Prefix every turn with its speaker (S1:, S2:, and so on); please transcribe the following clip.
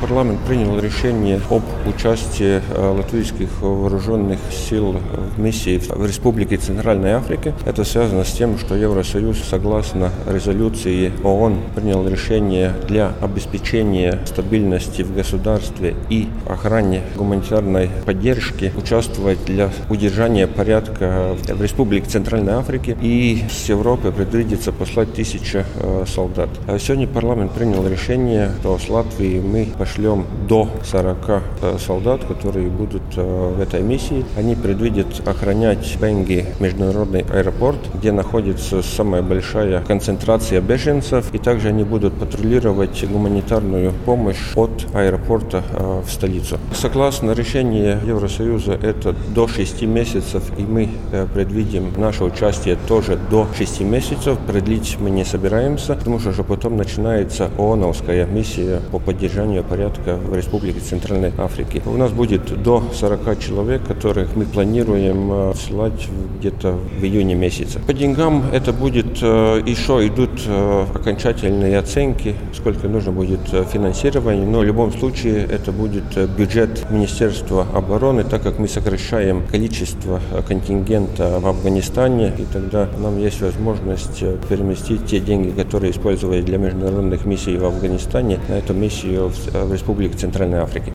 S1: парламент принял решение об участии латвийских вооруженных сил в миссии в Республике Центральной Африки. Это связано с тем, что Евросоюз, согласно резолюции ООН, принял решение для обеспечения стабильности в государстве и охране гуманитарной поддержки участвовать для удержания порядка в Республике Центральной Африки, и с Европы предвидится послать 1000 солдат. Сегодня парламент принял решение, что с Латвии мы пошлем до 40 солдат, которые будут в этой миссии. Они предвидят охранять Бенги международный аэропорт, где находится самая большая концентрация беженцев, и также они будут патрулировать гуманитарную помощь от аэропорта в столицу. Согласно решению Евросоюза, это до 6 месяцев, и мы предвидим наше участие тоже до 6 месяцев. Продлить мы не собираемся, потому что уже потом начинается ООНовская миссия по поддержанию порядка в Республике Центральной Африки. У нас будет до 40 человек, которых мы планируем ссылать где-то в июне месяце. По деньгам это будет еще идут окончательные оценки, сколько нужно будет финансирования, но в любом случае это будет бюджет Министерства обороны, так как мы сокращаем количество контингента в Афганистане, и тогда нам есть возможность переместить те деньги, которые использовали для международных миссий в Афганистане, на эту миссию в Республике Центральной Африки.